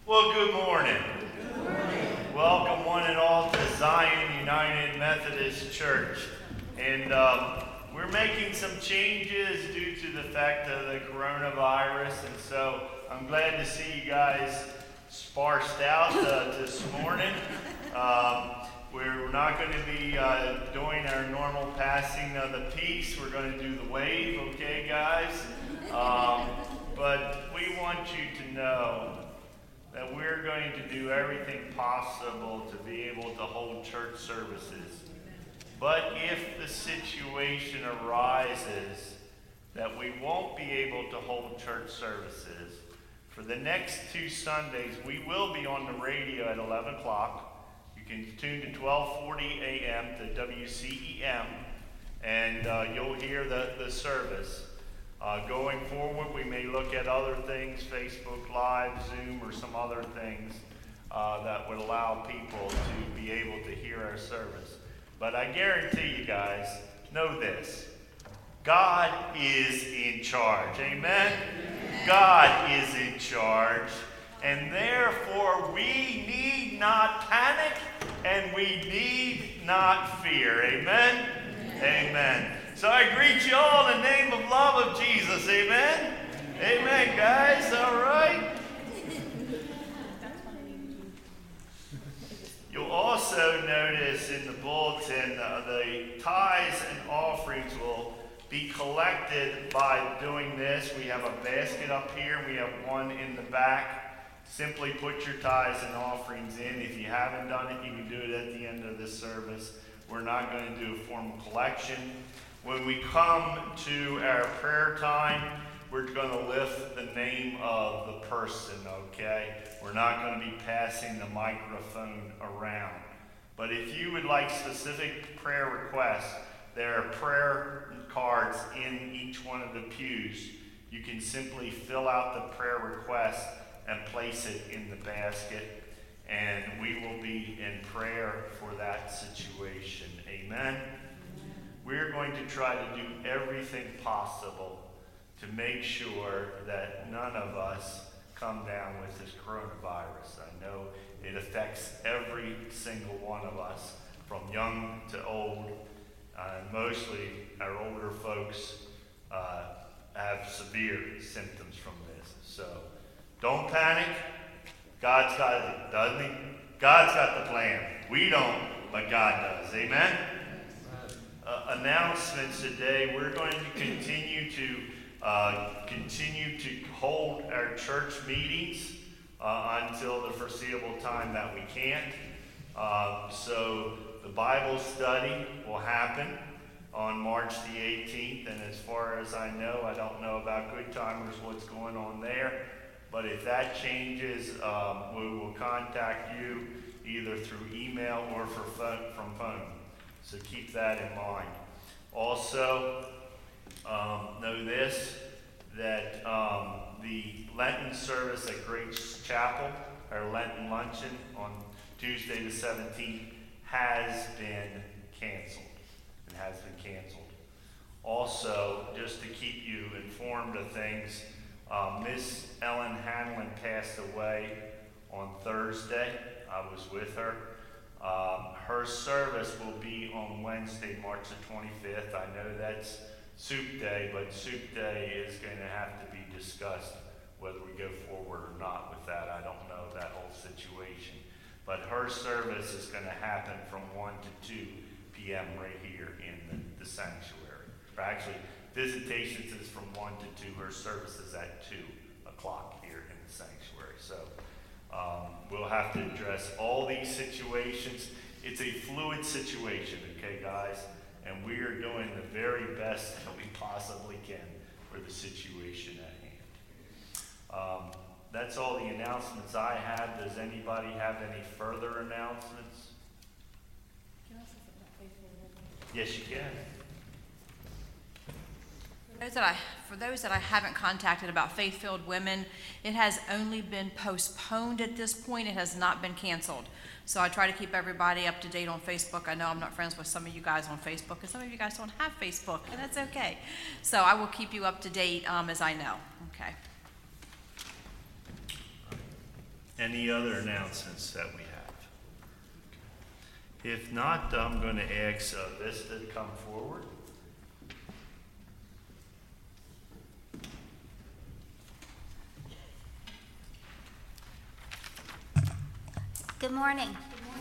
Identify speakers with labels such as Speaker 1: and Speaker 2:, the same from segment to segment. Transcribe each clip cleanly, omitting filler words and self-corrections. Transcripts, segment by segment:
Speaker 1: Well, good morning. Good morning. Welcome one and all to Zion United Methodist Church. And we're making some changes due to the fact of the coronavirus. And so I'm glad to see you guys sparsed out this morning. We're not going to be doing our normal passing of the peace. We're going to do the wave, okay, guys? But we want you to know that we're going to do everything possible to be able to hold church services. But if the situation arises that we won't be able to hold church services, for the next 2 Sundays, we will be on the radio at 11 o'clock. You can tune to 1240 a.m. to WCEM, and you'll hear the service. Going forward, we may look at other things, Facebook Live, Zoom, or some other things that would allow people to be able to hear our service. But I guarantee you guys, know this. God is in charge. Amen? Amen. God is in charge. And therefore, we need not panic and we need not fear. Amen? Amen. Amen. So I greet you all in the name of love of Jesus. Amen? Amen, guys. All right. You'll also notice in the bulletin the tithes and offerings will be collected by doing this. We have a basket up here. We have one in the back. Simply put your tithes and offerings in. If you haven't done it, you can do it at the end of this service. We're not going to do a formal collection. When we come to our prayer time, we're going to lift the name of the person, okay? We're not going to be passing the microphone around. But if you would like specific prayer requests, there are prayer cards in each one of the pews. You can simply fill out the prayer request and place it in the basket, and we will be in prayer for that situation. Amen? We're going to try to do everything possible to make sure that none of us come down with this coronavirus. I know it affects every single one of us, from young to old. Mostly our older folks have severe symptoms from this. So don't panic. God's got it, doesn't he? God's got the plan. We don't, but God does. Amen? Announcements today. We're going to continue to hold our church meetings until the foreseeable time that we can't. So the Bible study will happen on March the 18th, and as far as I know, I don't know about Good Timers, what's going on there, but if that changes, we will contact you either through email or from phone. So keep that in mind. Also, know this, that the Lenten service at Grace Chapel, our Lenten luncheon on Tuesday the 17th, has been canceled. It has been canceled. Also, just to keep you informed of things, Miss Ellen Hanlon passed away on Thursday. I was with her. Her service will be on Wednesday, March the 25th. I know that's Soup Day, but Soup Day is going to have to be discussed whether we go forward or not with that. I don't know that whole situation. But her service is going to happen from 1 to 2 p.m. right here in the sanctuary. Or actually, visitations is from 1 to 2. Her service is at 2 o'clock here in the sanctuary. So we'll have to address all these situations. It's a fluid situation, okay, guys? And we are doing the very best that we possibly can for the situation at hand. That's all the announcements I have. Does anybody have any further announcements?
Speaker 2: Can I say something about Faith-Filled Women?
Speaker 1: Yes, you can.
Speaker 2: For those that I haven't contacted about Faith-Filled Women, it has only been postponed at this point. It has not been canceled. So I try to keep everybody up to date on Facebook. I know I'm not friends with some of you guys on Facebook, and some of you guys don't have Facebook, and that's okay. So I will keep you up to date as I know. Okay.
Speaker 1: Any other announcements that we have? If not, I'm going to ask Vista to come forward.
Speaker 3: Good morning.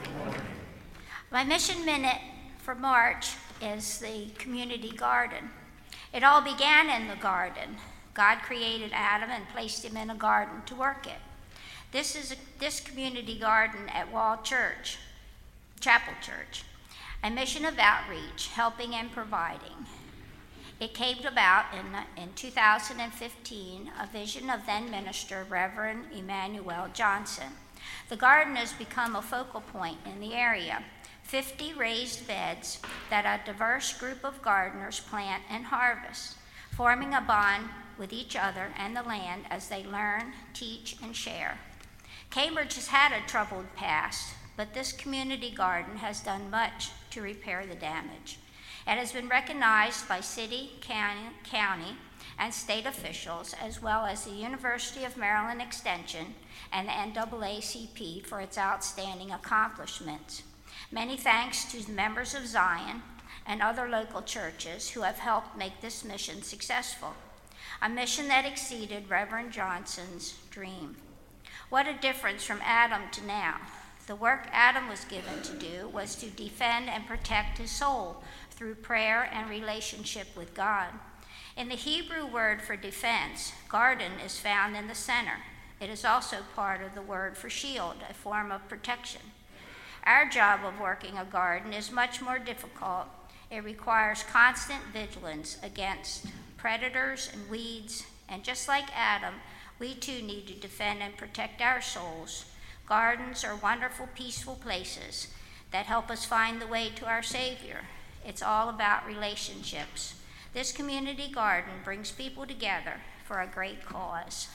Speaker 3: My mission minute for March is the community garden. It all began in the garden. God created Adam and placed him in a garden to work it. This community garden at Wall Church, Chapel Church, a mission of outreach, helping and providing. It came about in 2015, a vision of then minister Reverend Emmanuel Johnson. The garden has become a focal point in the area. 50 raised beds that a diverse group of gardeners plant and harvest, forming a bond with each other and the land as they learn, teach, and share. Cambridge has had a troubled past, but this community garden has done much to repair the damage. It has been recognized by city, county, and state officials, as well as the University of Maryland Extension and the NAACP for its outstanding accomplishments. Many thanks to the members of Zion and other local churches who have helped make this mission successful, a mission that exceeded Reverend Johnson's dream. What a difference from Adam to now. The work Adam was given to do was to defend and protect his soul through prayer and relationship with God. In the Hebrew word for defense, garden is found in the center. It is also part of the word for shield, a form of protection. Our job of working a garden is much more difficult. It requires constant vigilance against predators and weeds, and just like Adam, we too need to defend and protect our souls. Gardens are wonderful, peaceful places that help us find the way to our Savior. It's all about relationships. This community garden brings people together for a great cause.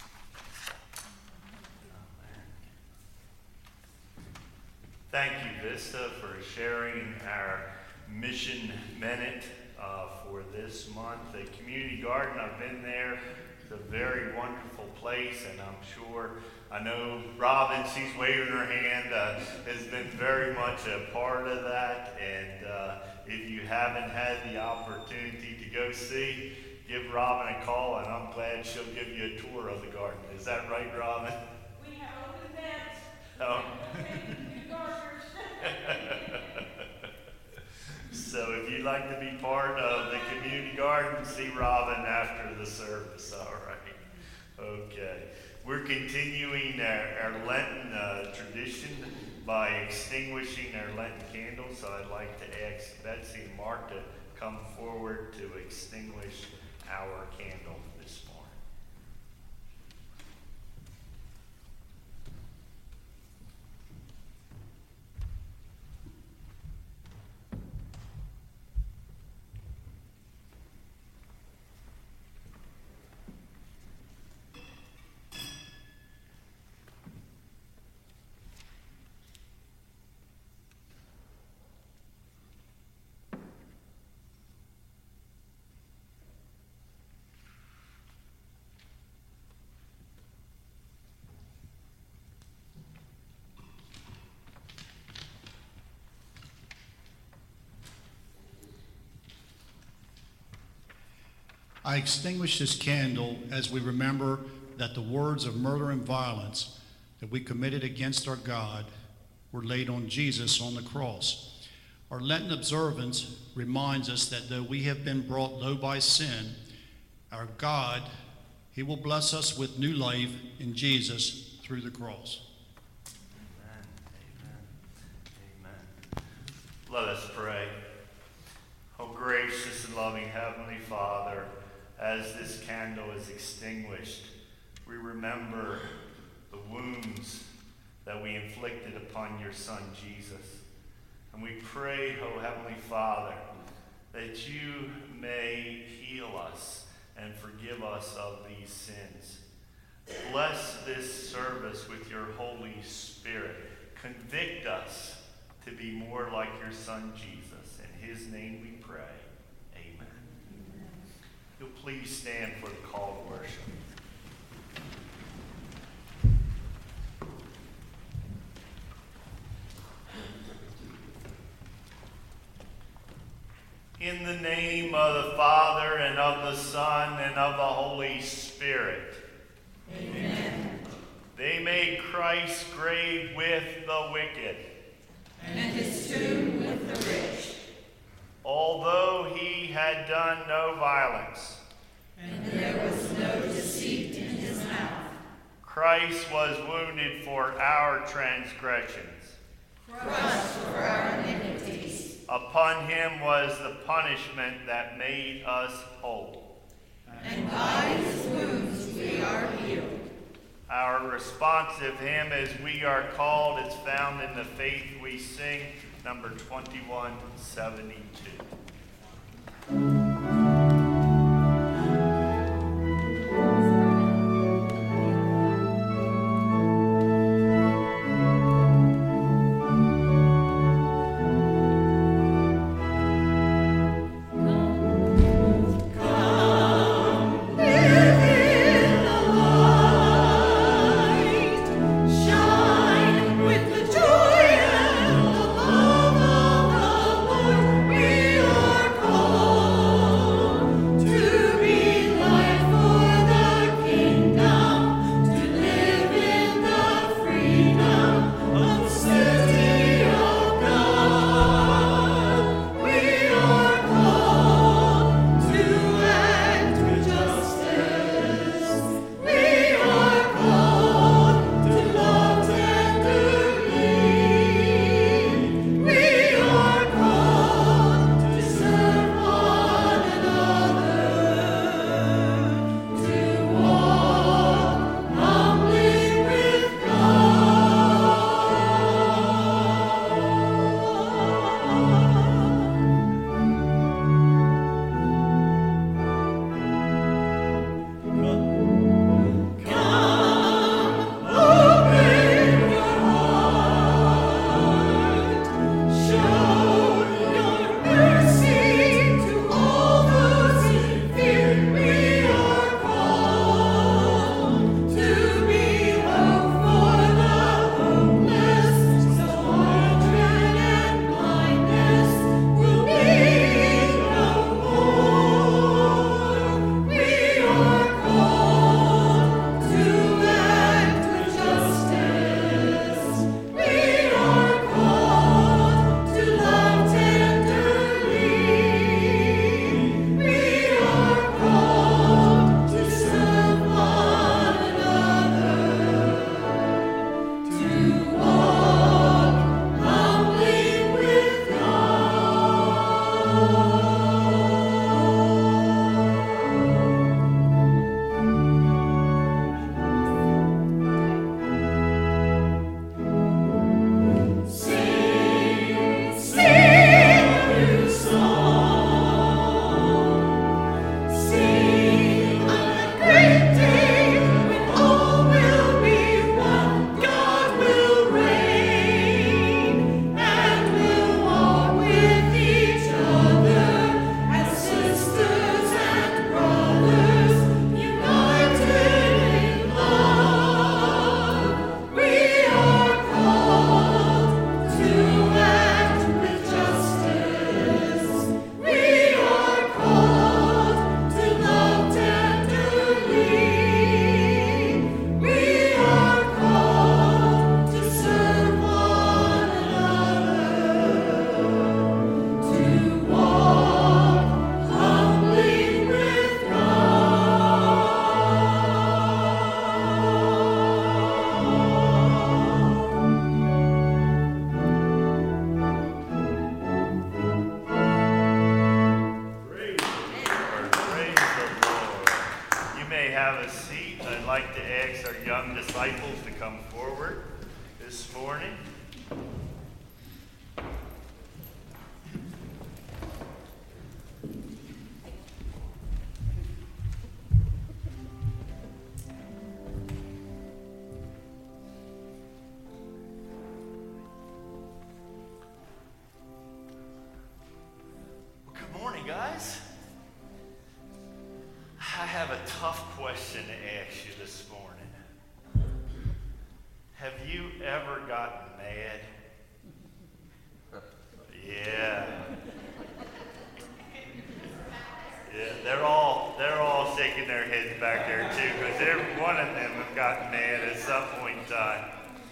Speaker 1: Thank you, Vista, for sharing our mission minute for this month. The community garden, I've been there. It's a very wonderful place, and I know Robin, she's waving her hand, has been very much a part of that. And if you haven't had the opportunity to go see, give Robin a call, and I'm glad she'll give you a tour of the garden. Is that right, Robin?
Speaker 4: We have open beds.
Speaker 1: Oh.
Speaker 4: New gardeners.
Speaker 1: So if you'd like to be part of the community garden, see Robin after the service. All right. Okay. We're continuing our Lenten tradition by extinguishing our Lenten candles. So I'd like to ask Betsy and Mark to come forward to extinguish our candle this morning.
Speaker 5: I extinguish this candle as we remember that the words of murder and violence that we committed against our God were laid on Jesus on the cross. Our Lenten observance reminds us that though we have been brought low by sin, our God, He will bless us with new life in Jesus through the cross.
Speaker 1: Amen. Amen. Amen. Let us pray. Oh, gracious and loving Heavenly Father, as this candle is extinguished, we remember the wounds that we inflicted upon your Son, Jesus. And we pray, oh Heavenly Father, that you may heal us and forgive us of these sins. Bless this service with your Holy Spirit. Convict us to be more like your Son, Jesus. In his name we pray. Amen. You'll please stand for the call to worship. In the name of the Father, and of the Son, and of the Holy Spirit.
Speaker 4: Amen.
Speaker 1: They made Christ's grave with the wicked,
Speaker 4: And his tomb with the rich.
Speaker 1: although he had done no violence.
Speaker 4: And there was no deceit in his mouth.
Speaker 1: Christ was wounded for our transgressions.
Speaker 4: Crushed for our iniquities.
Speaker 1: Upon him was the punishment that made us whole.
Speaker 4: And by his wounds we are healed.
Speaker 1: Our responsive hymn, as we are called, is found in the Faith We Sing, number 2172. disciples to come forward this morning. Good morning, guys. I have a tough question to ask you this morning. Have you ever gotten mad? Yeah. Yeah, they're all shaking their heads back there too, because every one of them have gotten mad at some point in time.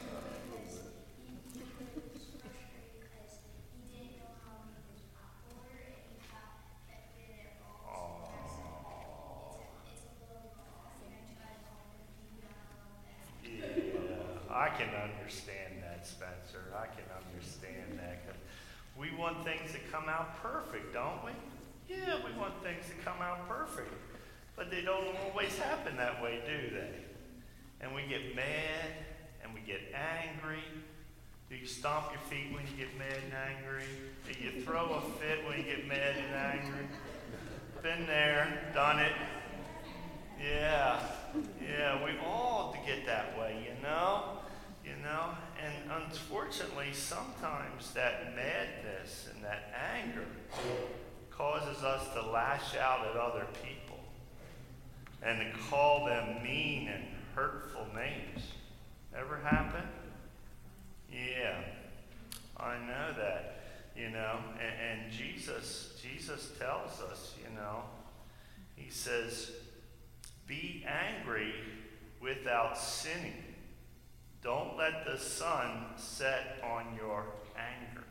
Speaker 1: I can understand that, Spencer. I can understand that. 'Cause we want things to come out perfect, don't we? Yeah, we want things to come out perfect. But they don't always happen that way, do they? And we get mad and we get angry. Do you stomp your feet when you get mad and angry? Do you throw a fit when you get mad and angry? Been there, done it. Yeah, we all get that way, you know? And unfortunately, sometimes that madness and that anger causes us to lash out at other people and to call them mean and hurtful names. Ever happen? Yeah, I know that, and Jesus tells us, he says, be angry without sinning. Don't let the sun set on your anger.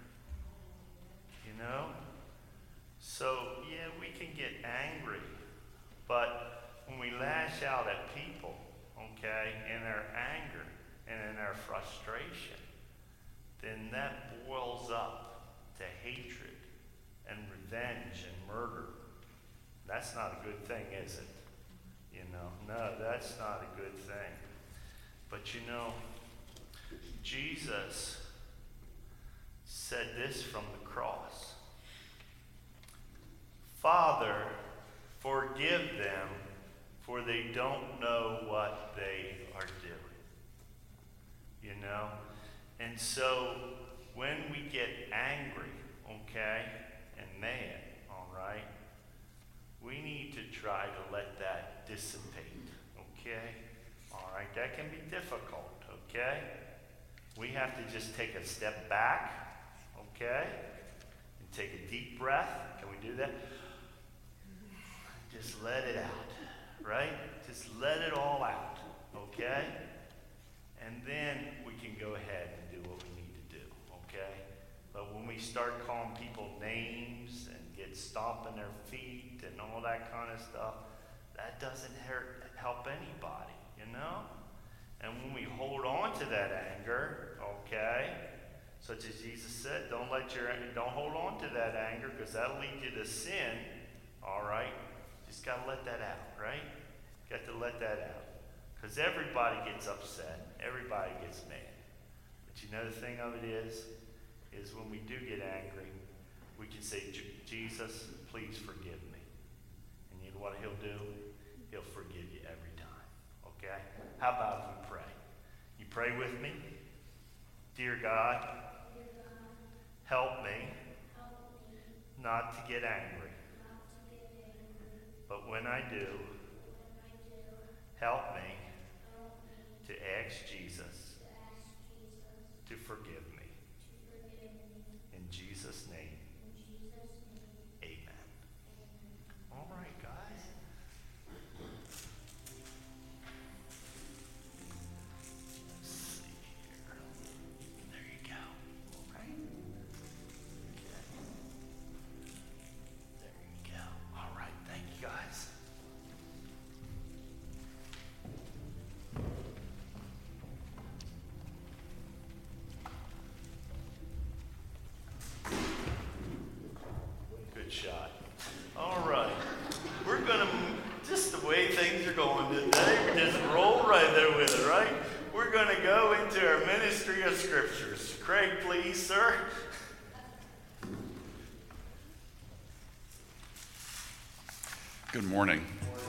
Speaker 1: So, yeah, we can get angry, but when we lash out at people, okay, in our anger and in our frustration, then that boils up to hatred and revenge and murder. That's not a good thing, is it? No, that's not a good thing. But Jesus said this from the cross. Father, forgive them, for they don't know what they are doing. And so when we get angry, okay, and mad, all right, we need to try to let that dissipate, okay? All right, that can be difficult, okay? We have to just take a step back, okay? And take a deep breath. Can we do that? Just let it out, right? Just let it all out, okay? And then we can go ahead and do what we need to do, okay? But when we start calling people names and get stomping their feet and all that kind of stuff, that doesn't help anybody, And when we hold on to that anger, okay, such as Jesus said, don't hold on to that anger because that'll lead you to sin, all right? Just got to let that out, right? Got to let that out. Because everybody gets upset. Everybody gets mad. But the thing of it is when we do get angry, we can say, Jesus, please forgive me. And you know what he'll do? He'll forgive you every time. Okay? How about if we pray? You pray with me? Dear God, help me not to get angry. But when I do, help me to ask Jesus to forgive me. In Jesus' name, amen. All right, guys. Let's see here. There you go. All right. There you go. All right. Thank you, guys. Good shot. All right. We're going to, just the way things are going today, we just roll right there with it, right? We're going to go into our ministry of scriptures. Craig, please, sir.
Speaker 6: Good morning.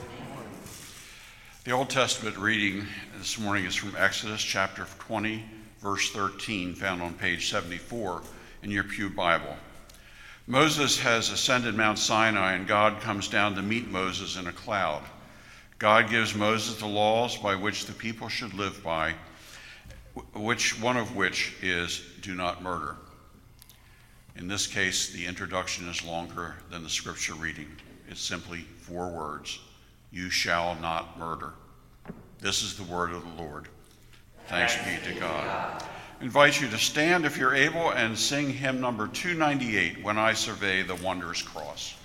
Speaker 6: The Old Testament reading this morning is from Exodus chapter 20, verse 13, found on page 74 in your Pew Bible. Moses has ascended Mount Sinai, and God comes down to meet Moses in a cloud. God gives Moses the laws by which the people should live by, one of which is do not murder. In this case, the introduction is longer than the scripture reading. It's simply 4 words. You shall not murder. This is the word of the Lord. Thanks be to God. I invite you to stand if you're able and sing hymn number 298, When I Survey the Wondrous Cross.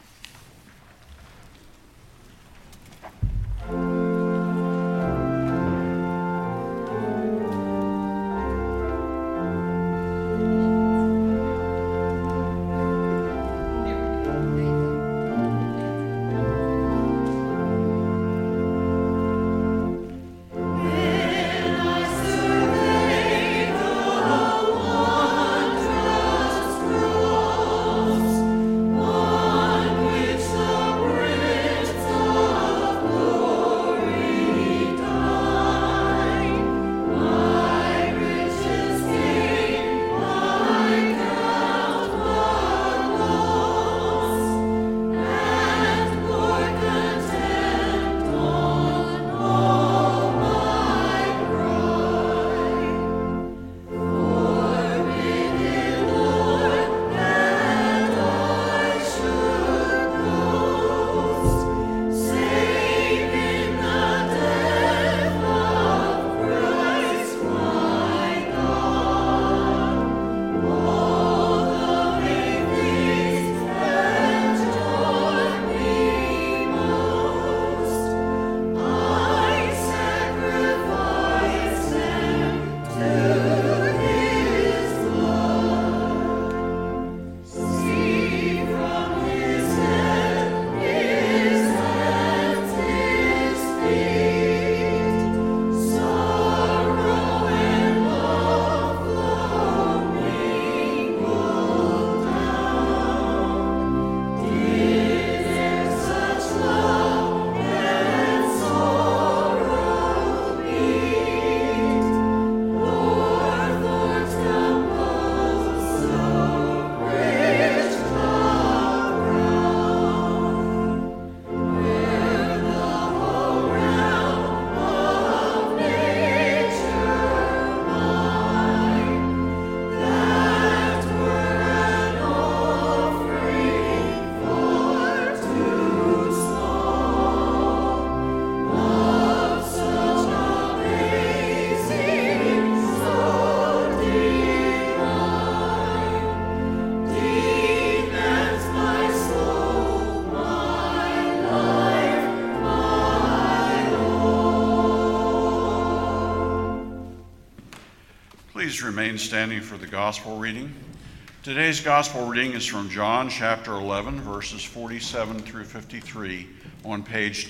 Speaker 6: Please remain standing for the gospel reading. Today's gospel reading is from John chapter 11, verses 47 through 53 on page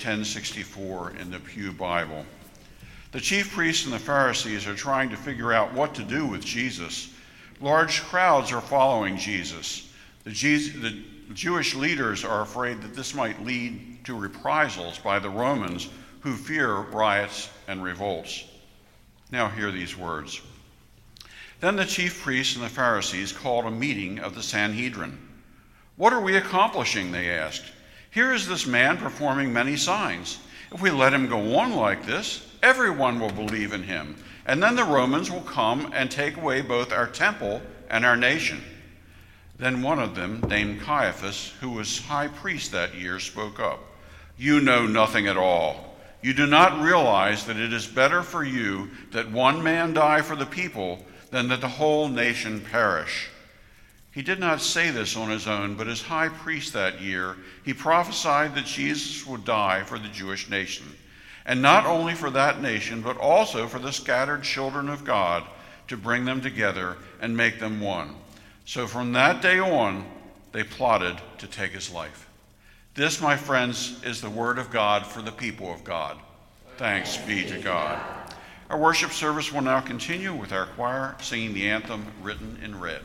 Speaker 6: 1064 in the Pew Bible. The chief priests and the Pharisees are trying to figure out what to do with Jesus. Large crowds are following Jesus. The Jewish leaders are afraid that this might lead to reprisals by the Romans who fear riots and revolts. Now hear these words. Then the chief priests and the Pharisees called a meeting of the Sanhedrin. What are we accomplishing? They asked. Here is this man performing many signs. If we let him go on like this, everyone will believe in him, and then the Romans will come and take away both our temple and our nation. Then one of them, named Caiaphas, who was high priest that year, spoke up. You know nothing at all. You do not realize that it is better for you that one man die for the people than that the whole nation perish. He did not say this on his own, but as high priest that year, he prophesied that Jesus would die for the Jewish nation, and not only for that nation, but also for the scattered children of God, to bring them together and make them one. So from that day on, they plotted to take his life. This, my friends, is the word of God for the people of God. Thanks be to God. Our worship service will now continue with our choir singing the anthem written in red.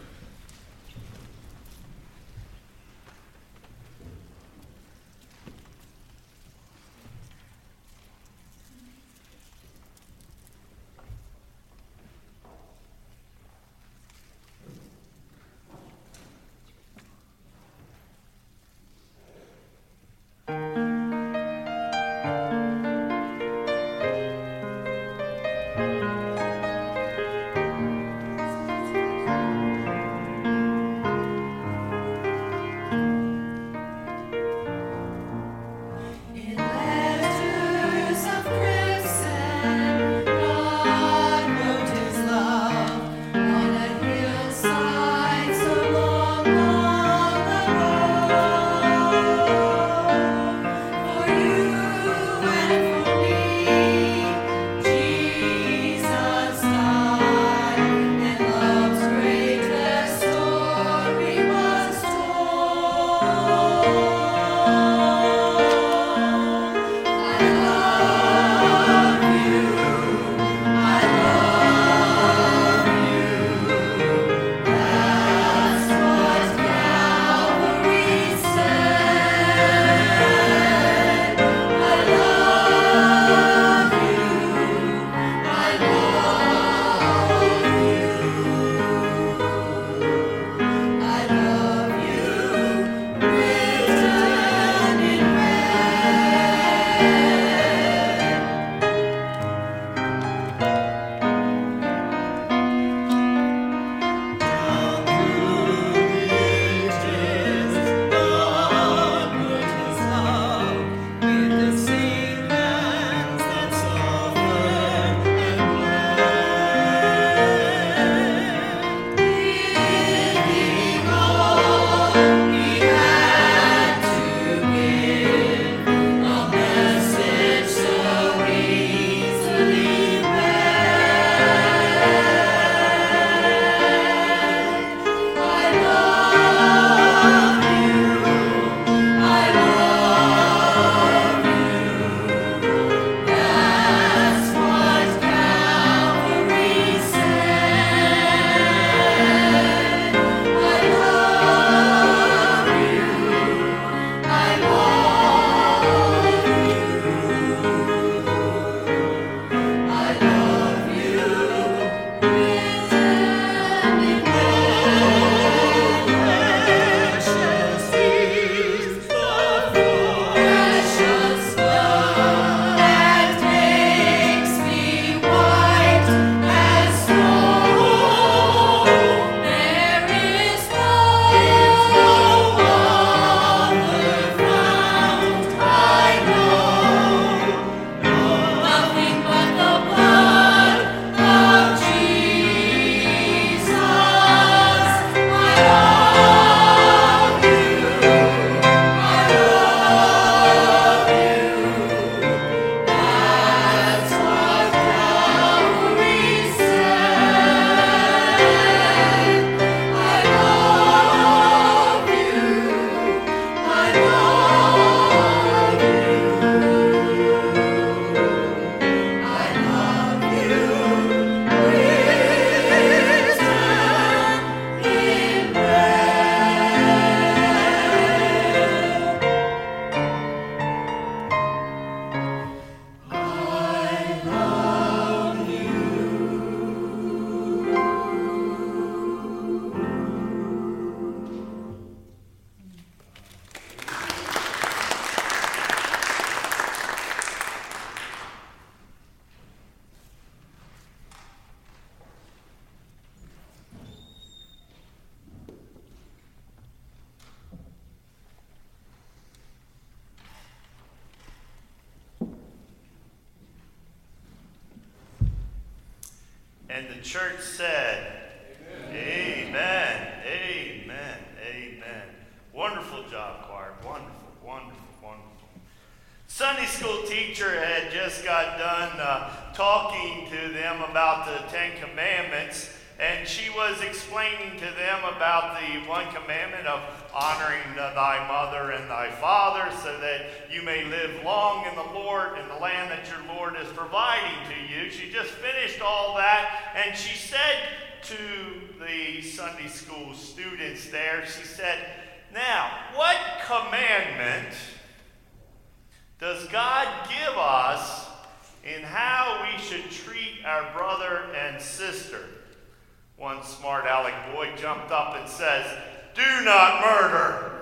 Speaker 1: And the church said, Amen. Amen. Amen. Wonderful job, choir. Wonderful, wonderful, wonderful. Sunday school teacher had just got done talking to them about the Ten Commandments, and she was explaining to them about the one commandment of honoring thy mother and thy father so that you may live long in the Lord, in the land that your Lord is providing to you. She just finished all that, and she said to the Sunday school students there, she said, now, what commandment does God give us in how we should treat our brother and sister? One smart aleck boy jumped up and says, do not murder.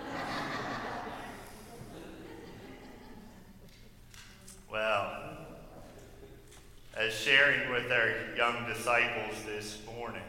Speaker 1: Well, as sharing with our young disciples this morning,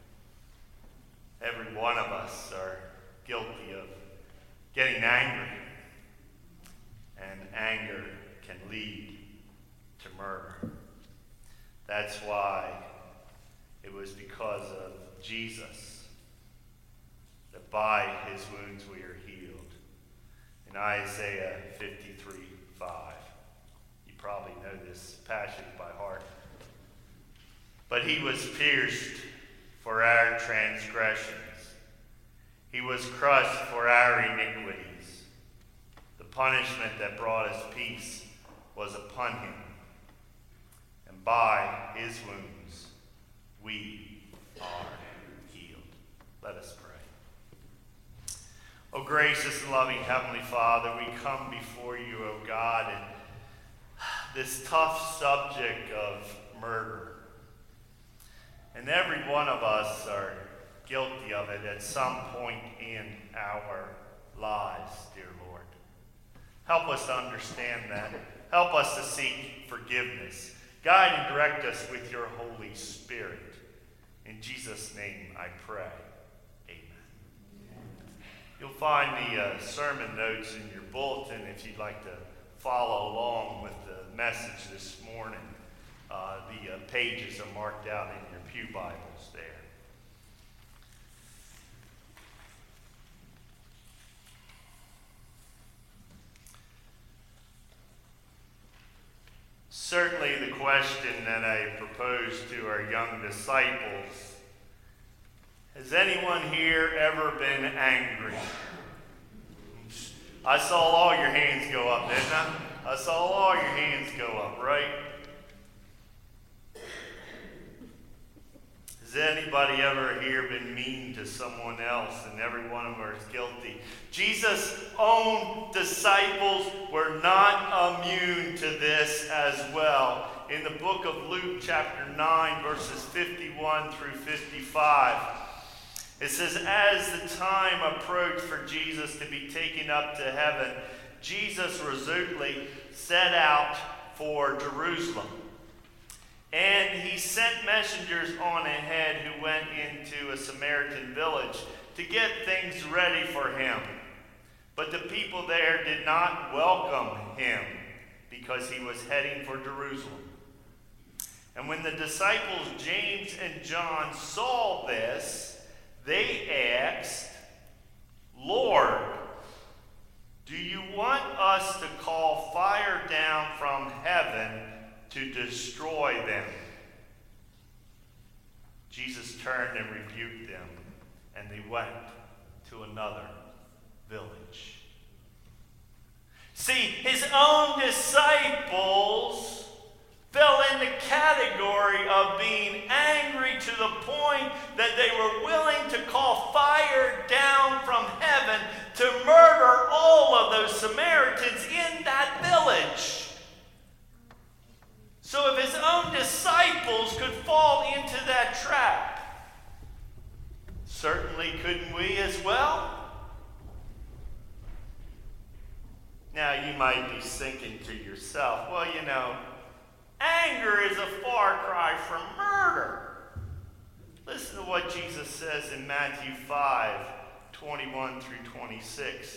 Speaker 1: every one of us are guilty of getting angry, and anger can lead to murder. That's why it was because of Jesus that by his wounds we are healed. In Isaiah 53:5, you probably know this passage by heart. But he was pierced for our transgressions. He was crushed for our iniquities. The punishment that brought us peace was upon him. And by his wounds we are healed. Let us pray. Oh, gracious and loving Heavenly Father, we come before you, oh God, and this tough subject of murder. And every one of us are guilty of it at some point in our lives, dear Lord. Help us to understand that. Help us to seek forgiveness. Guide and direct us with your Holy Spirit. In Jesus' name I pray. Amen. You'll find the sermon notes in your bulletin if you'd like to follow along with the message this morning. The pages are marked out in your pew Bibles there. Certainly the question that I proposed to our young disciples, has anyone here ever been angry? I saw all your hands go up, didn't I? I saw all your hands go up, right? Has anybody ever here been mean to someone else? And every one of us is guilty. Jesus' own disciples were not immune to this as well. In the book of Luke chapter 9, verses 51 through 55, it says, as the time approached for Jesus to be taken up to heaven, Jesus resolutely set out for Jerusalem. And he sent messengers on ahead who went into a Samaritan village to get things ready for him. But the people there did not welcome him because he was heading for Jerusalem. And when the disciples James and John saw this, they asked, Lord, do you want us to call fire down from heaven to destroy them? Jesus turned and rebuked them, and they went to another village. See, his own disciples fell in the category of being angry to the point that they were willing to call fire down from heaven to murder all of those Samaritans in that village. So if his own disciples could fall into that trap, certainly couldn't we as well? Now you might be thinking to yourself, well, you know, anger is a far cry from murder. Listen to what Jesus says in Matthew 5:21 through 26.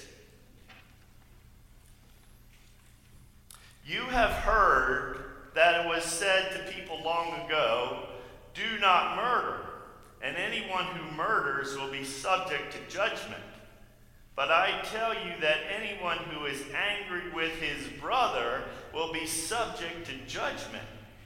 Speaker 1: You have heard that it was said to people long ago, do not murder, and anyone who murders will be subject to judgment. But I tell you that anyone who is angry with his brother will be subject to judgment.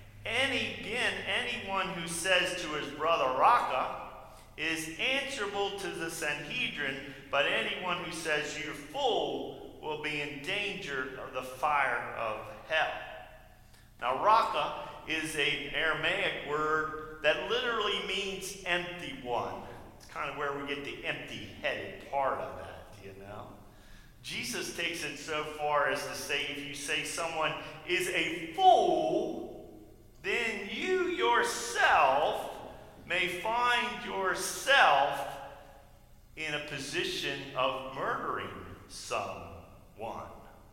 Speaker 1: Anyone who says to his brother, Raca, is answerable to the Sanhedrin, but anyone who says, you fool, will be in danger of the fire of hell. Now, Raca is an Aramaic word that literally means empty one. It's kind of where we get the empty-headed part of that, you know? Jesus takes it so far as to say, if you say someone is a fool, then you yourself may find yourself in a position of murdering someone.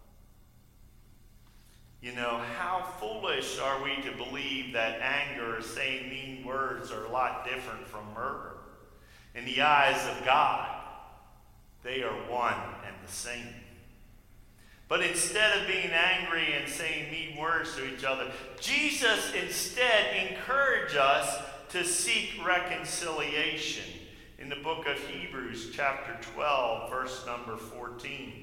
Speaker 1: You know, how foolish are we to believe that anger or saying mean words are a lot different from murder? In the eyes of God, they are one and the same. But instead of being angry and saying mean words to each other, Jesus instead encouraged us to seek reconciliation in the book of Hebrews, chapter 12, verse number 14.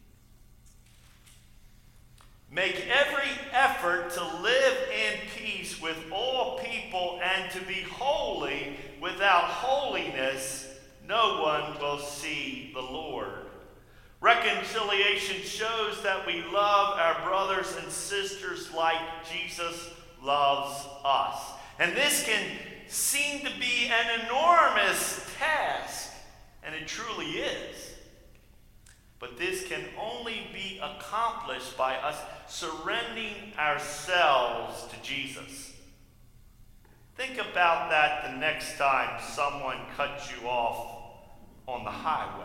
Speaker 1: Make every effort to live in peace with all people and to be holy. Without holiness, no one will see the Lord. Reconciliation shows that we love our brothers and sisters like Jesus loves us. And this can seem to be an enormous task, and it truly is. But this can only be accomplished by us surrendering ourselves to Jesus. Think about that the next time someone cuts you off on the highway.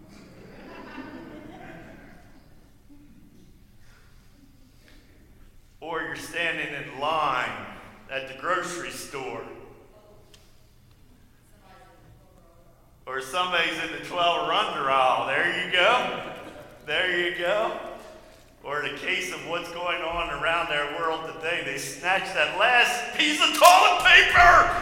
Speaker 1: Or you're standing in line at the grocery store. Or somebody's in the 12 or under aisle. There you go. There you go. Or in the case of what's going on around our world today, they snatch that last piece of toilet paper.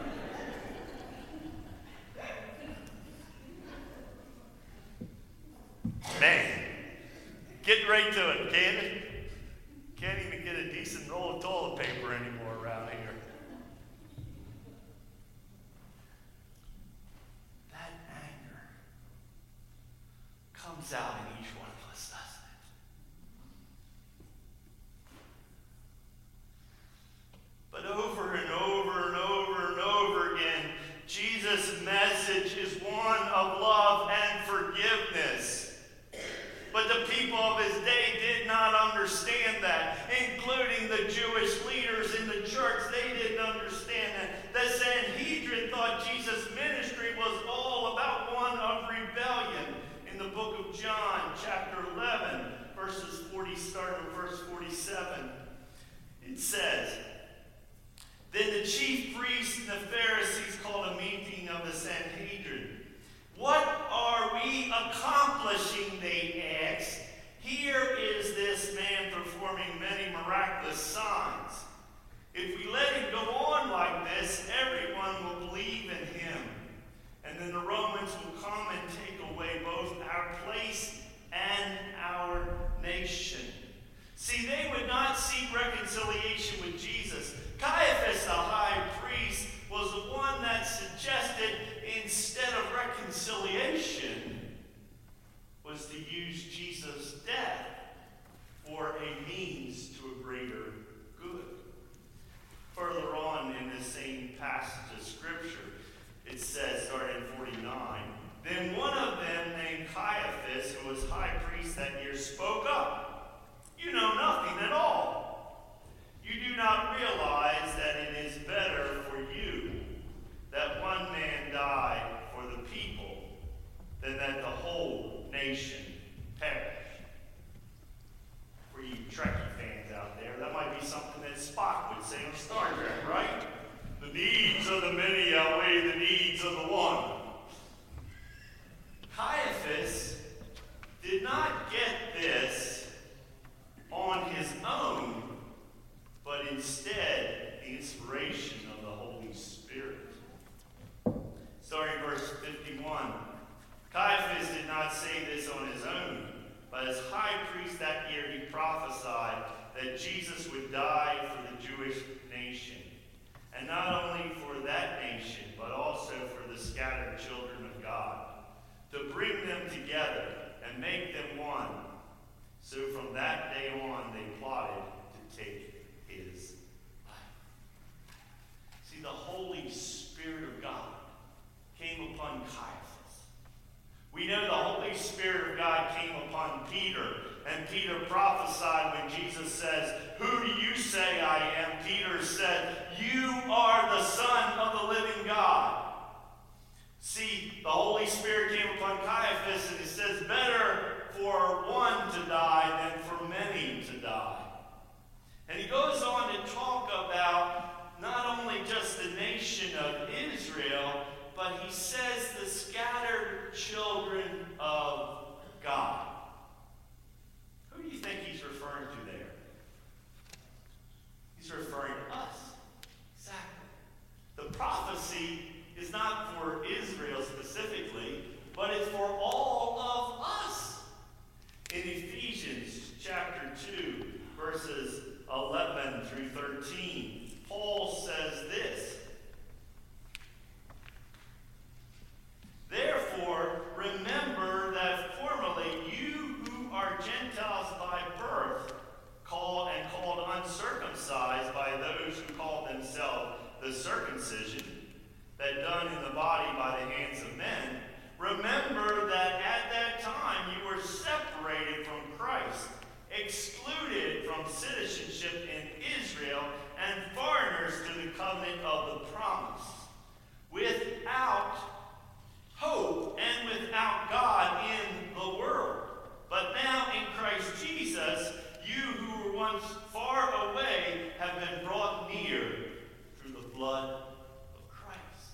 Speaker 1: Man, get right to it, can't it? Can't even get a decent roll of toilet paper anymore around here. That anger comes out in each one of us, doesn't it? But over and over and over and over again, Jesus' message is one of love and forgiveness. But the people of his day did not understand that, including the Jewish leaders in the church. They didn't understand that. The Sanhedrin thought Jesus' ministry was all about one of rebellion. In the book of John, chapter 11, starting with verse 47, it says, Then the chief priests and the Pharisees called a meeting of the Sanhedrin. What are we accomplishing, they asked. Here is this man performing many miraculous signs. If we let him go on like this, everyone will believe in him. And then the Romans will come and take away both our place and our nation. See, they would not seek reconciliation with Jesus. Caiaphas, the high priest, was the one that suggested instead of reconciliation was to use Jesus' death for a means to a greater good. Further on in the same passage of Scripture, it says, starting in 49, Then one of them named Caiaphas, who was high priest that year, spoke up. You know nothing at all. You do not realize that it is better for you that one man die for the people than that the whole nation perish. For you Trekkie fans out there, that might be something that Spock would say on Star Trek, right? The needs of the many outweigh the needs of the one. Caiaphas did not get this on his own, but instead the inspiration of the Holy Spirit. Spirit. Starting verse 51. Caiaphas did not say this on his own, but as high priest that year he prophesied that Jesus would die for the Jewish nation, and not only for that nation, but also for the scattered children of God, to bring them together and make them one. So from that day on, they plotted to take his life. See, the Holy Spirit of God came upon Caiaphas. We know the Holy Spirit of God came upon Peter, and Peter prophesied when Jesus says, "Who do you say I am?" Peter said, "You are the Son of the living God." See, the Holy Spirit came upon Caiaphas, and it says, better for one to die than for many to die. And he goes on to talk about not only just the nation of Israel, but he says the scattered children of God. Who do you think he's referring to there? He's referring to us. Exactly. The prophecy is not for Israel specifically, but it's for all of us. In Ephesians chapter 2, verses 11 through 13, Paul says this: "Therefore, remember that formerly you who are Gentiles by birth, called uncircumcised by those who call themselves the circumcision, that done in the body by the hands of men, remember that at that time you were separated from Christ, excluded from citizenship in Israel, and foreigners to the covenant of the promise, without hope and without God in the world. But now in Christ Jesus, you who were once far away have been brought near through the blood of Christ."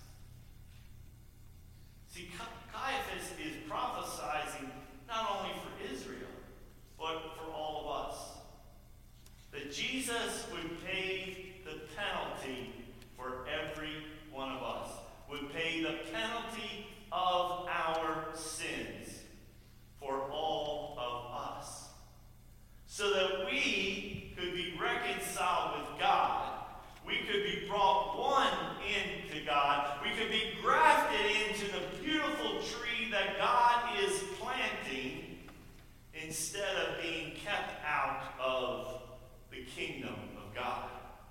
Speaker 1: See, Caiaphas is prophesizing not only for Israel, but for all of us. That Jesus would pay the penalty for every one of us. Would pay the penalty of our sins for all of us. So that we could be reconciled with God. We could be brought one into God. We could be grafted into the beautiful tree that God is planting instead of being kept out of the kingdom of God.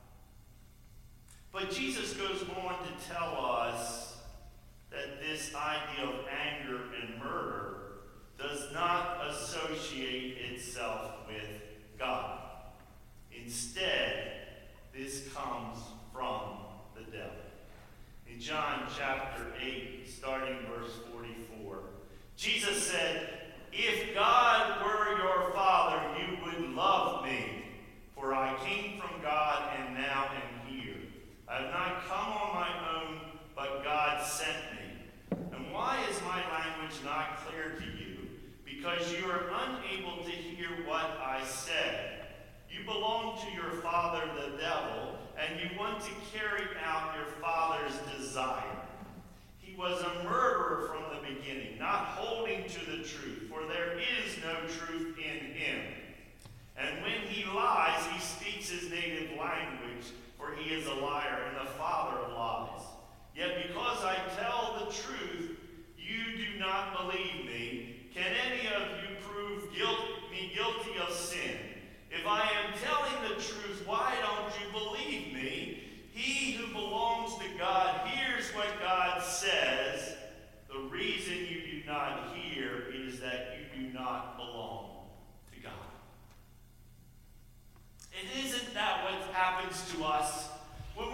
Speaker 1: But Jesus goes on to tell us that this idea of anger and murder does not associate itself with God. Instead, this comes from the devil. In John chapter 8, starting verse 44, Jesus said, "If God were your Father, you would love me, for I came from God and now am here. I have not come on my own, but God sent me." And why is my language not clear to you? Because you are unable to hear what I said. You belong to your father, the devil, and you want to carry out your father's desire. He was a murderer from the beginning, not holding to the truth, for there is no truth in him. And when he lies, he speaks his native language, for he is a liar and the father of lies. Yet because I tell the truth, you do not believe me. Can any of you prove me guilty of sin? If I am telling the truth, why don't you believe me? He who belongs to God hears what God says. The reason you do not hear is that you do not belong to God. And isn't that what happens to us?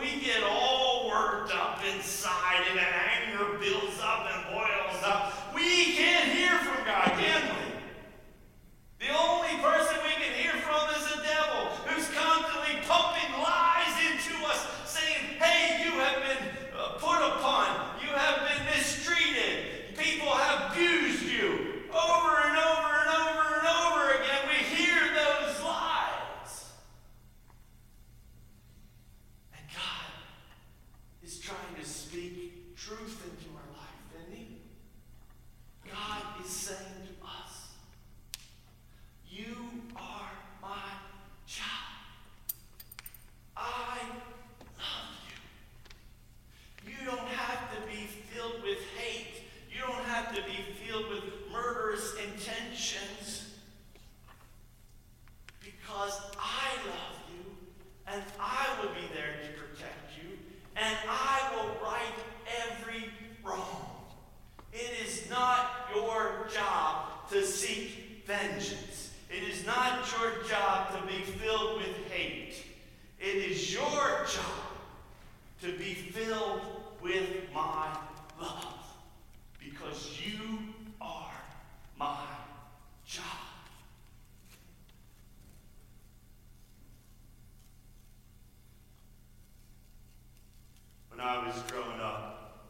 Speaker 1: is not your job to be filled with hate. It is your job to be filled with my love, because you are my child. When I was growing up,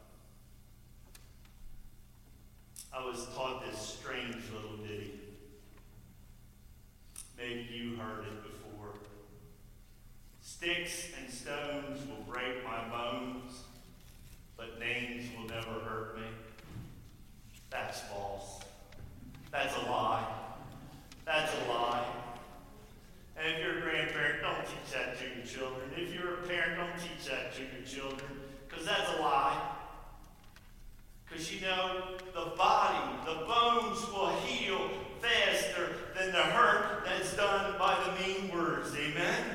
Speaker 1: I was taught this strange little ditty. Maybe you heard it before. Sticks and stones will break my bones, but names will never hurt me. That's false. That's a lie. That's a lie. And if you're a grandparent, don't teach that to your children. If you're a parent, don't teach that to your children, because that's a lie. Because you know, the body, the bones will heal faster than the hurt that's done by the mean words. Amen?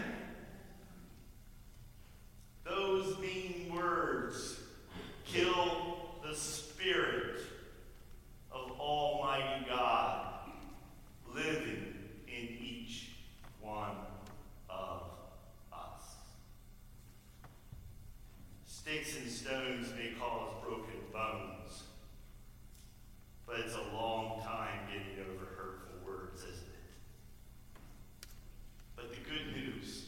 Speaker 1: Those mean words kill the spirit of Almighty God living in each one of us. Sticks and stones may cause broken bones, but it's a long time getting over hurtful words, isn't it? But the good news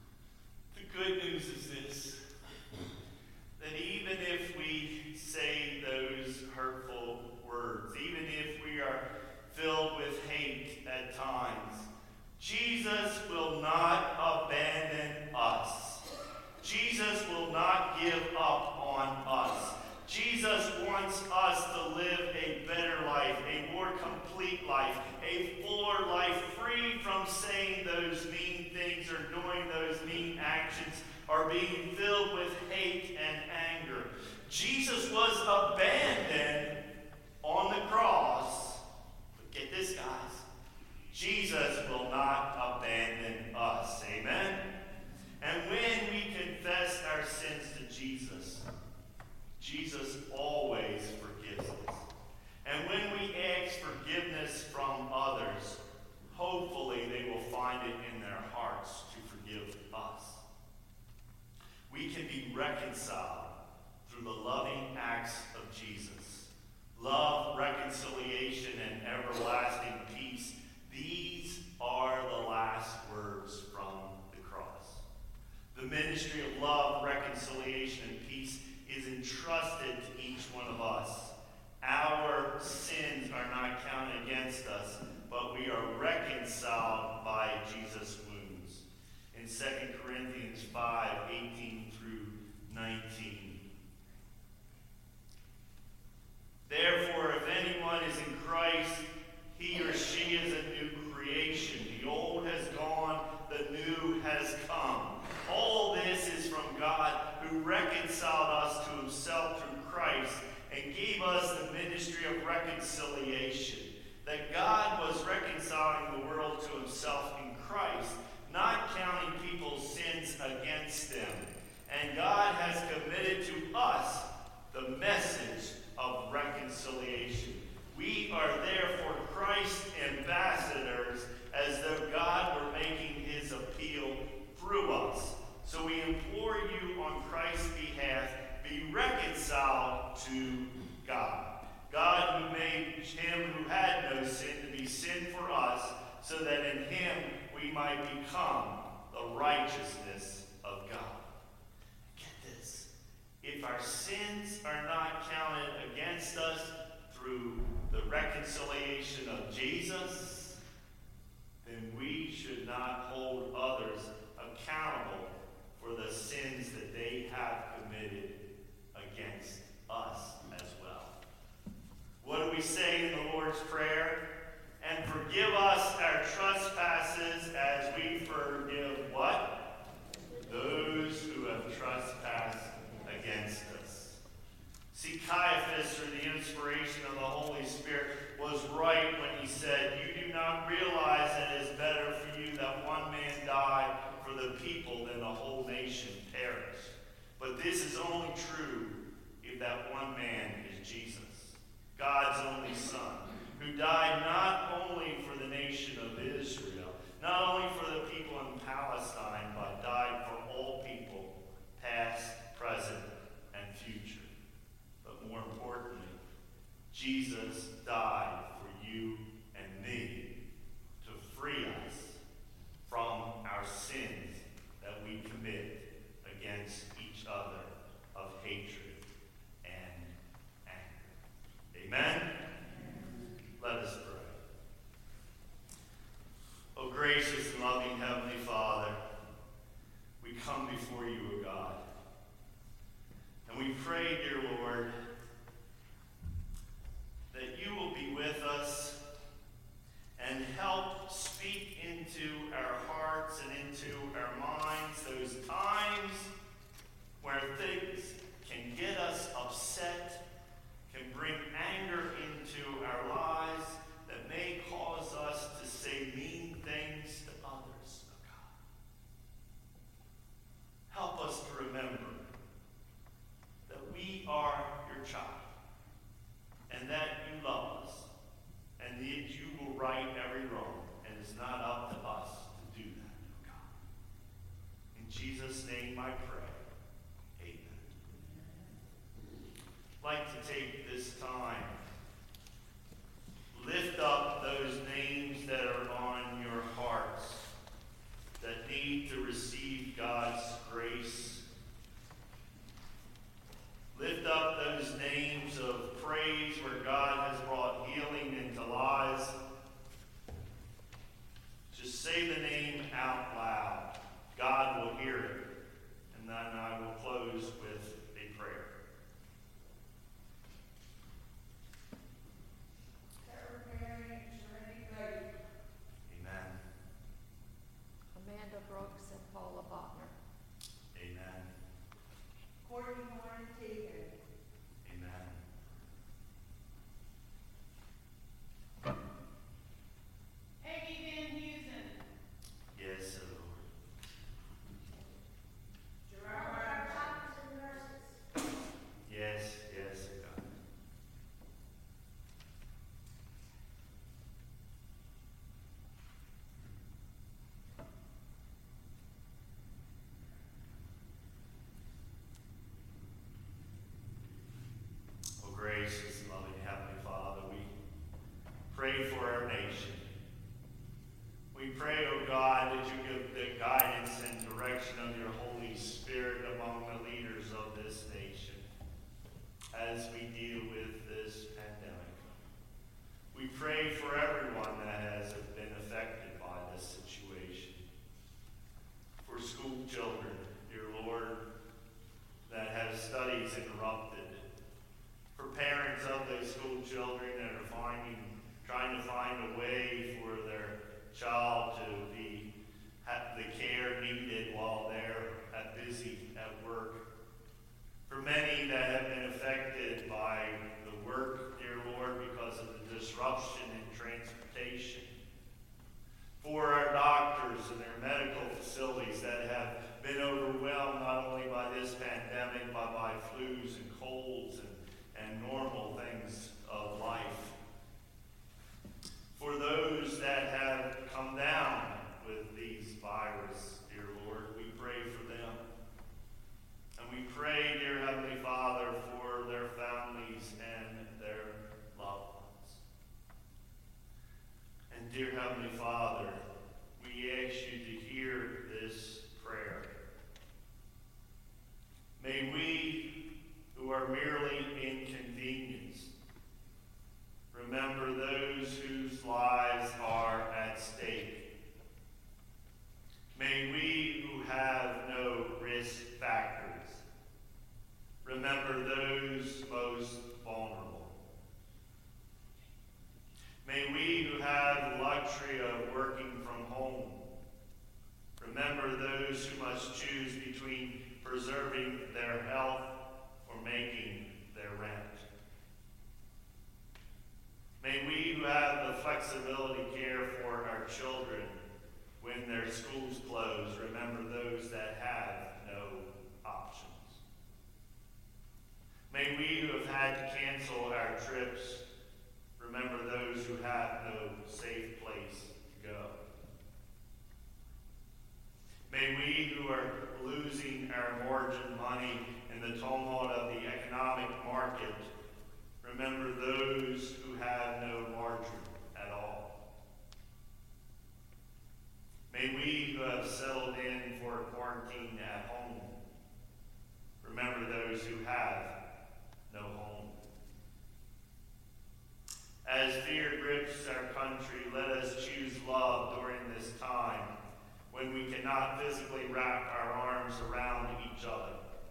Speaker 1: is this, that even if we say those hurtful words, even if we are filled with hate at times, Jesus will not abandon us. Jesus will not give up on us. Jesus wants us to live a better life, a more complete life, a fuller life, free from saying those mean things or doing those mean actions or being filled with hate and anger. Jesus was abandoned on the cross. But get this, guys. Jesus will not abandon us. Amen? And when we confess our sins to Jesus, Jesus always forgives us. And when we ask forgiveness from others, hopefully they will find it in their hearts to forgive us. We can be reconciled through the loving acts of Jesus. Love, reconciliation, and everlasting peace. These are the last words from the cross. The ministry of love, reconciliation, and peace is entrusted to each one of us. Our sins are not counted against us, but we are reconciled by Jesus' wounds. In 2 Corinthians 5:18 through 19. Therefore, if anyone is in Christ, he or she is a new creation. The old has gone, the new has come. All this is from God, who reconciled us to himself through Christ and gave us the ministry of reconciliation. That God was reconciling the world to himself in Christ, not counting people's sins against them. And God has committed to us the message of reconciliation. We are therefore Christ's ambassadors, as though God were making his appeal through us. So we implore you on Christ's behalf, be reconciled to God. God who made him who had no sin to be sin for us, so that in him we might become the righteousness of God. Get this. If our sins are not counted against us through the reconciliation of Jesus, then we should not hold others accountable for the sins that they have committed against us as well. What do we say in the Lord's Prayer? And forgive us our trespasses as we forgive what? Those who have trespassed against us. See, Caiaphas, through the inspiration of the Holy Spirit, was right when he said, you do not realize that it is better for you that one man die for the people than the whole nation perish. But this is only true if that one man is Jesus, God's only Son, who died not only for the nation of Israel, not only for the people in Palestine, but died for all people, past, present, and future. But more importantly, Jesus died for you and me to free us from our sins that we commit against each other of hatred and anger. Amen? Let us pray. O gracious and loving Heavenly Father, we come before you, O God, and we pray, dear Lord, that you will be with us and help speak into our hearts and into our minds those times where things can get us upset, can bring anger into our lives, that may cause us to say mean things to others, oh God. Help us to remember that we are your child, and that you love us, and that you will right every wrong, and it's not up to us to do that, oh God. In Jesus' name I pray. Amen. I'd like to take this time, lift up those names that are on your hearts that need to receive God's grace. Lift up those names of praise where God has brought healing into lives. Just say the name out loud. God will hear it. And then I will close with a prayer. Amen.
Speaker 4: Amanda Brooks and Paula Bachner.
Speaker 1: Amen.
Speaker 4: Courtney Warren Teagan.
Speaker 1: Amen.
Speaker 2: Peggy Van Heusen.
Speaker 1: Yes, Lord.
Speaker 4: Gerard
Speaker 1: Yes, yes, God. Oh, gracious and loving Heavenly Father, we pray for our nation. We pray, oh God, that you give the guidance and direction of your Holy Spirit among the leaders of this nation as we deal with this pandemic. We pray for everyone that has been affected by this situation. For school children, dear Lord, that have studies interrupted. For parents of those school children that are trying to find a way for their child to have the care needed while they're busy at work. For many that have been affected by the work, dear Lord, because of the disruption in transportation. For our doctors and their medical facilities that have been overwhelmed not only by this pandemic, but by flus and colds and normal things of life. For those that have come down with these viruses, dear Lord, we pray for them. And we pray, dear Heavenly Father, for their families and their loved ones. And dear Heavenly Father, we ask you to hear this prayer. May we, who are merely inconvenienced, remember those whose lives are at stake. May we who have no risk factors remember those most vulnerable. May we who have the luxury of working from home remember those who must choose between preserving their health or making their rent. May we who have the flexibility care for our children when their schools close remember those that have no options. May we who have had to cancel our trips remember those who have no safe place to go. May we who are losing our margin money in the tumult of the economic market remember those who have no margin at all. May we who have settled in for quarantine at home remember those who have no home. As fear grips our country, let us choose love during this time when we cannot physically wrap our arms around each other.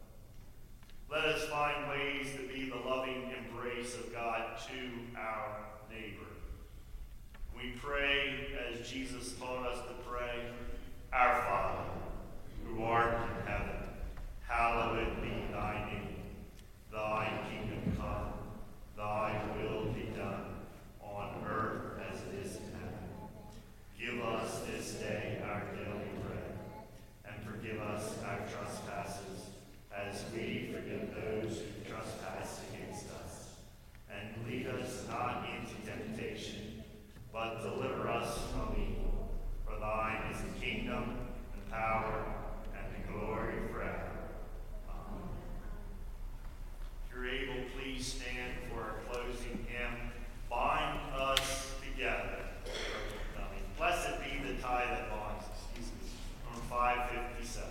Speaker 1: Let us find ways to be the loving embrace of God to our neighbor. We pray as Jesus taught us to pray, Our Father, who art in heaven, hallowed be thy name. Thy kingdom come, thy will be done, on earth as it is in heaven. Give us this day our daily bread, and forgive us our trespasses, as we forgive those who trespass against us. And lead us not into temptation, but deliver us from evil. For thine is the kingdom, and power, and the glory forever. Amen. If you're able, please stand for our closing hymn, Bind Us Together. Blessed be the tie that binds, on 557.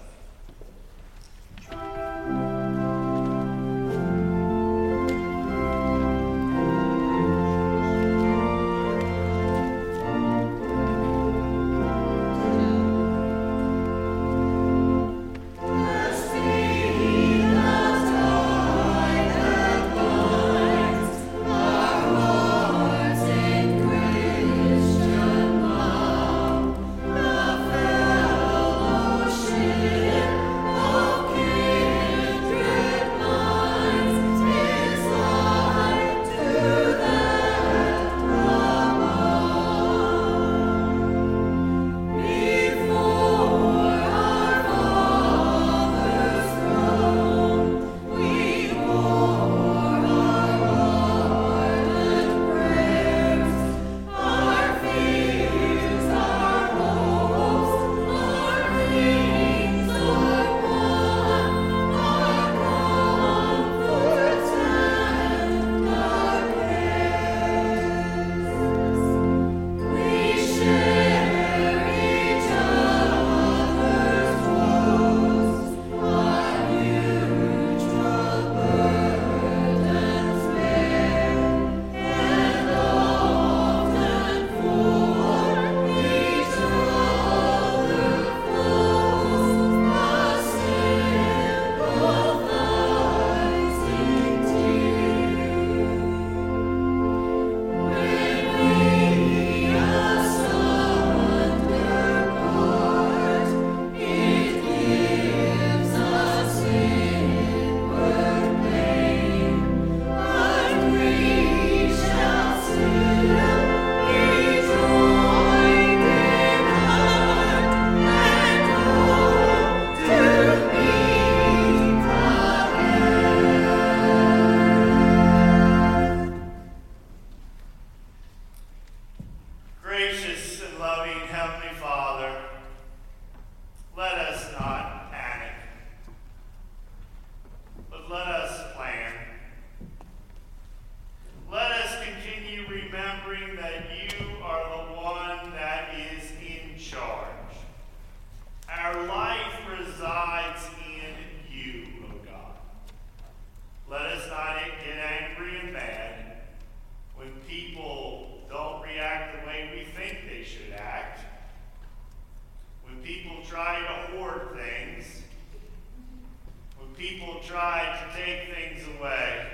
Speaker 1: Try to take things away.